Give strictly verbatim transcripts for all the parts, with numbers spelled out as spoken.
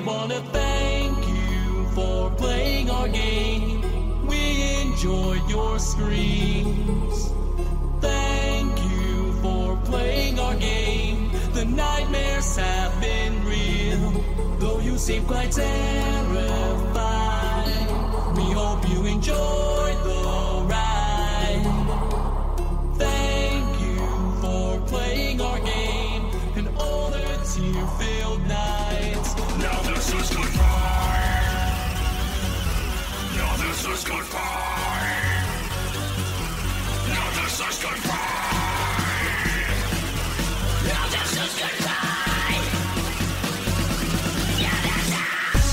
wanna thank you for playing our game. We enjoyed your screams. Thank you for playing our game. The nightmares have been real, though you seem quite terrified. We hope you enjoyed the ride. Thank you for playing our game and all the tear-filled nights. Now this is goodbye. Now this is goodbye. Now this is goodbye. Now this is goodbye. Yeah, that's us.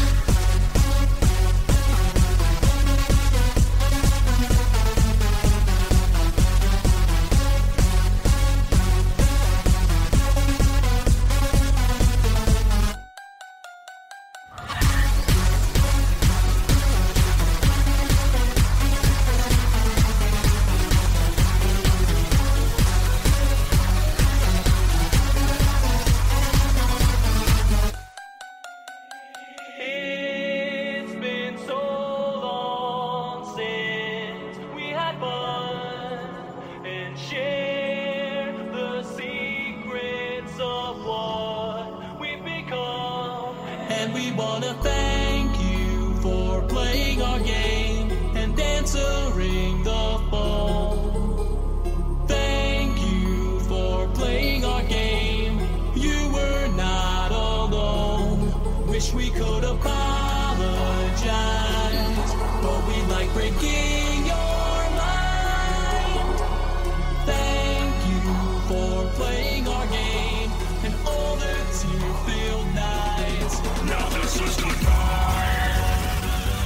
It's been so long since we had fun and shared the secrets of what we've become. And we wanna thank you for playing our game and answering the phone. Thank you for playing our game. You were not alone. Wish we could apologize, but we like breaking your mind. Thank you for playing our game and all the tear-filled nights. Now this is goodbye.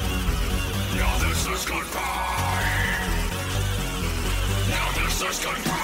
Now this is goodbye. Now this is goodbye.